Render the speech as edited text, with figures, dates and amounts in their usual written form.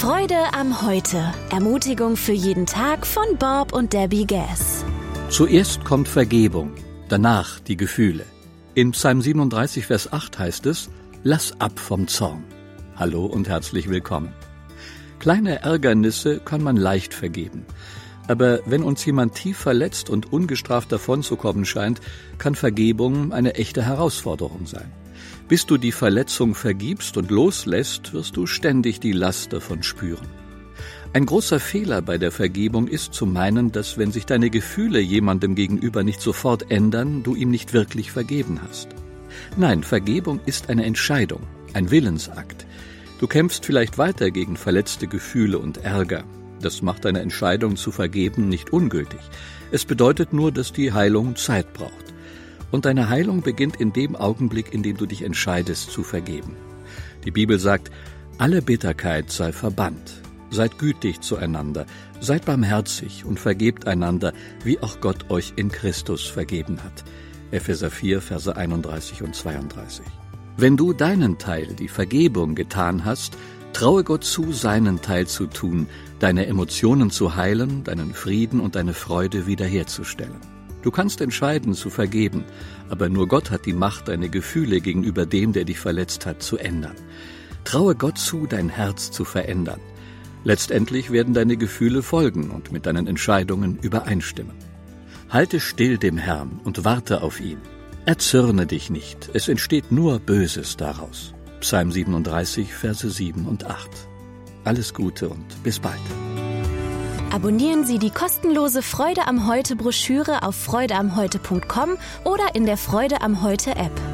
Freude am Heute. Ermutigung für jeden Tag von Bob und Debbie Gass. Zuerst kommt Vergebung, danach die Gefühle. In Psalm 37, Vers 8 heißt es: Lass ab vom Zorn. Hallo und herzlich willkommen. Kleine Ärgernisse kann man leicht vergeben. Aber wenn uns jemand tief verletzt und ungestraft davonzukommen scheint, kann Vergebung eine echte Herausforderung sein. Bis du die Verletzung vergibst und loslässt, wirst du ständig die Last davon spüren. Ein großer Fehler bei der Vergebung ist zu meinen, dass wenn sich deine Gefühle jemandem gegenüber nicht sofort ändern, du ihm nicht wirklich vergeben hast. Nein, Vergebung ist eine Entscheidung, ein Willensakt. Du kämpfst vielleicht weiter gegen verletzte Gefühle und Ärger. Das macht deine Entscheidung zu vergeben nicht ungültig. Es bedeutet nur, dass die Heilung Zeit braucht. Und deine Heilung beginnt in dem Augenblick, in dem du dich entscheidest zu vergeben. Die Bibel sagt: Alle Bitterkeit sei verbannt. Seid gütig zueinander, seid barmherzig und vergebt einander, wie auch Gott euch in Christus vergeben hat. Epheser 4, Verse 31 und 32. Wenn du deinen Teil, die Vergebung, getan hast, traue Gott zu, seinen Teil zu tun, deine Emotionen zu heilen, deinen Frieden und deine Freude wiederherzustellen. Du kannst entscheiden, zu vergeben, aber nur Gott hat die Macht, deine Gefühle gegenüber dem, der dich verletzt hat, zu ändern. Traue Gott zu, dein Herz zu verändern. Letztendlich werden deine Gefühle folgen und mit deinen Entscheidungen übereinstimmen. Halte still dem Herrn und warte auf ihn. Erzürne dich nicht, es entsteht nur Böses daraus. Psalm 37, Verse 7 und 8. Alles Gute und bis bald. Abonnieren Sie die kostenlose Freude am Heute Broschüre auf freudeamheute.com oder in der Freude am Heute App.